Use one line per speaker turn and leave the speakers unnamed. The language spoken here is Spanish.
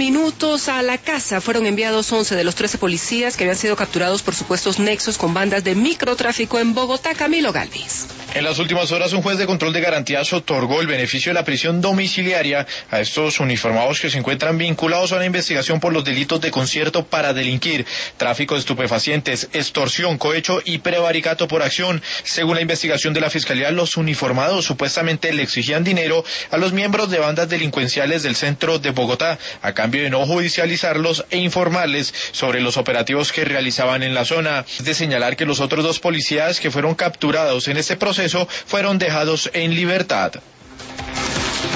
minutos. A la casa fueron enviados 11 de los 13 policías que habían sido capturados por supuestos nexos con bandas de microtráfico en Bogotá. Camilo Galvis.
En las últimas horas, un juez de control de garantías otorgó el beneficio de la prisión domiciliaria a estos uniformados que se encuentran vinculados a una investigación por los delitos de concierto para delinquir, tráfico de estupefacientes, extorsión, cohecho y prevaricato por acción. Según la investigación de la Fiscalía, los uniformados supuestamente le exigían dinero a los miembros de bandas delincuenciales del centro de Bogotá, a cambio de no judicializarlos e informarles sobre los operativos que realizaban en la zona. Es de señalar que los otros dos policías que fueron capturados en este proceso fueron dejados en libertad.